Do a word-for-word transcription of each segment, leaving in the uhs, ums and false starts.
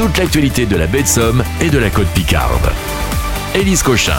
toute l'actualité de la baie de Somme et de la côte Picarde. Élise Cochin.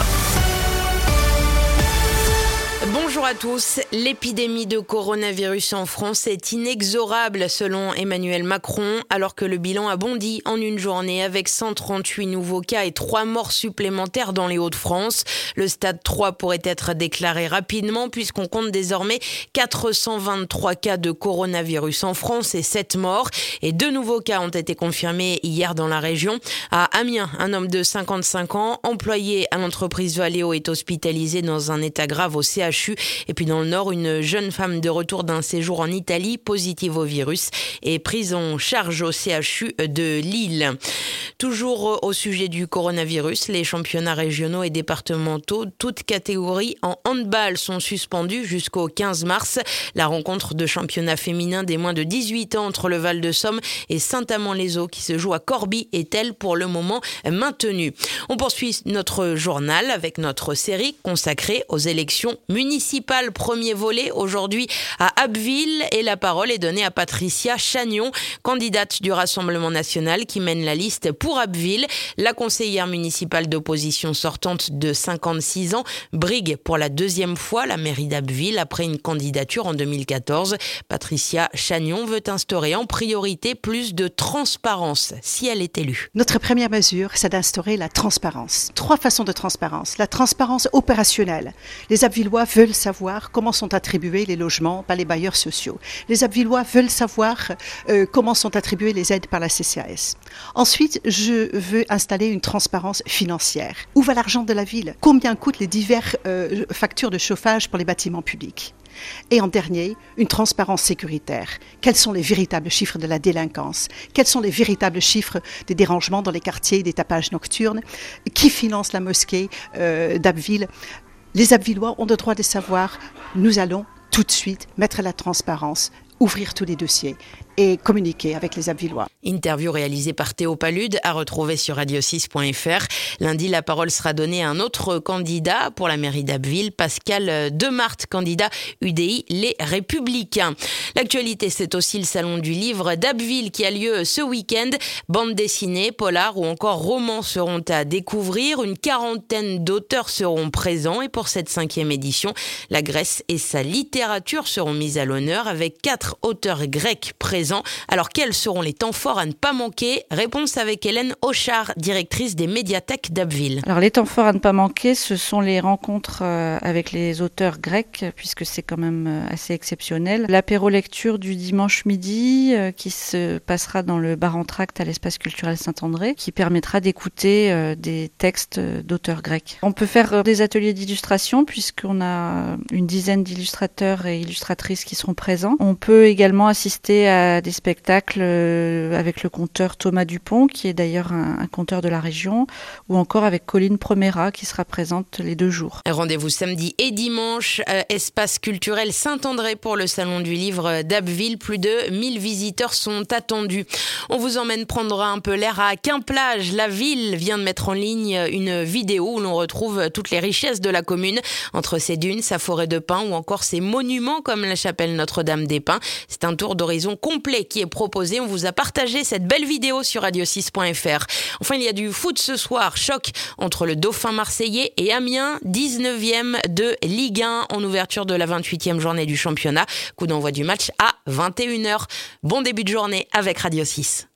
Bonjour à tous. L'épidémie de coronavirus en France est inexorable selon Emmanuel Macron, alors que le bilan a bondi en une journée avec cent trente-huit nouveaux cas et trois morts supplémentaires dans les Hauts-de-France. Le stade trois pourrait être déclaré rapidement puisqu'on compte désormais quatre cent vingt-trois cas de coronavirus en France et sept morts. Et deux nouveaux cas ont été confirmés hier dans la région. À Amiens, un homme de cinquante-cinq ans, employé à l'entreprise Valeo, est hospitalisé dans un état grave au C H U. Et puis dans le Nord, une jeune femme de retour d'un séjour en Italie, positive au virus, est prise en charge au C H U de Lille. Toujours au sujet du coronavirus, les championnats régionaux et départementaux, toutes catégories en handball, sont suspendus jusqu'au quinze mars. La rencontre de championnat féminin des moins de dix-huit ans entre le Val-de-Somme et Saint-Amand-les-Eaux, qui se joue à Corbie, est elle pour le moment maintenue. On poursuit notre journal avec notre série consacrée aux élections municipales. Premier volet aujourd'hui à Abbeville, et la parole est donnée à Patricia Chagnon, candidate du Rassemblement national qui mène la liste pour Abbeville. La conseillère municipale d'opposition sortante de cinquante-six ans brigue pour la deuxième fois la mairie d'Abbeville après une candidature en deux mille quatorze. Patricia Chagnon veut instaurer en priorité plus de transparence si elle est élue. Notre première mesure, c'est d'instaurer la transparence. Trois façons de transparence. La transparence opérationnelle. Les Abbevillois veulent savoir comment sont attribués les logements par les bailleurs sociaux. Les Abbevillois veulent savoir euh, comment sont attribuées les aides par la C C A S. Ensuite, je veux installer une transparence financière. Où va l'argent de la ville? Combien coûtent les diverses euh, factures de chauffage pour les bâtiments publics? Et en dernier, une transparence sécuritaire. Quels sont les véritables chiffres de la délinquance? Quels sont les véritables chiffres des dérangements dans les quartiers, des tapages nocturnes? Qui finance la mosquée euh, d'Abbeville? Les Abbevillois ont le droit de savoir. Nous allons tout de suite mettre la transparence, ouvrir tous les dossiers et communiquer avec les Abbevillois. Interview réalisée par Théo Palude, à retrouver sur radio six point f r. Lundi, la parole sera donnée à un autre candidat pour la mairie d'Abbeville, Pascal Demart, candidat U D I Les Républicains. L'actualité, c'est aussi le salon du livre d'Abbeville qui a lieu ce week-end. Bande dessinée, polar ou encore romans seront à découvrir. Une quarantaine d'auteurs seront présents et pour cette cinquième édition, la Grèce et sa littérature seront mises à l'honneur avec quatre auteurs grecs présents. Alors, quels seront les temps forts à ne pas manquer? Réponse avec Hélène Auchard, directrice des médiathèques d'Abbeville. Alors, les temps forts à ne pas manquer, ce sont les rencontres avec les auteurs grecs, puisque c'est quand même assez exceptionnel. L'apéro lecture du dimanche midi, qui se passera dans le bar Entracte à l'espace culturel Saint-André, qui permettra d'écouter des textes d'auteurs grecs. On peut faire des ateliers d'illustration, puisqu'on a une dizaine d'illustrateurs et illustratrices qui seront présents. On peut également assister à des spectacles avec le conteur Thomas Dupont, qui est d'ailleurs un, un conteur de la région, ou encore avec Colline Promera, qui sera présente les deux jours. Rendez-vous samedi et dimanche, euh, espace culturel Saint-André pour le salon du livre d'Abbeville. Plus de mille visiteurs sont attendus. On vous emmène prendre un peu l'air à Quimplage. La ville vient de mettre en ligne une vidéo où l'on retrouve toutes les richesses de la commune, entre ses dunes, sa forêt de pins ou encore ses monuments comme la chapelle Notre-Dame-des-Pins. C'est un tour d'horizon complet qui est proposé. On vous a partagé cette belle vidéo sur radio six point f r. Enfin, il y a du foot ce soir. Choc entre le Dauphin marseillais et Amiens, dix-neuvième de Ligue un en ouverture de la vingt-huitième journée du championnat. Coup d'envoi du match à vingt et une heures. Bon début de journée avec Radio six.